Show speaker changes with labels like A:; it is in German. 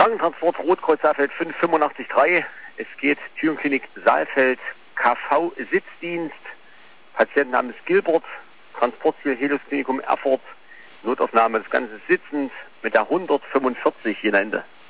A: Krankentransport Rotkreuz Saalfeld 5883. Es geht Türenklinik Saalfeld, KV Sitzdienst, Patientenname ist Gilbert, Transportziel Helios Klinikum Erfurt, Notaufnahme das Ganze sitzend mit der 145 hier am Ende.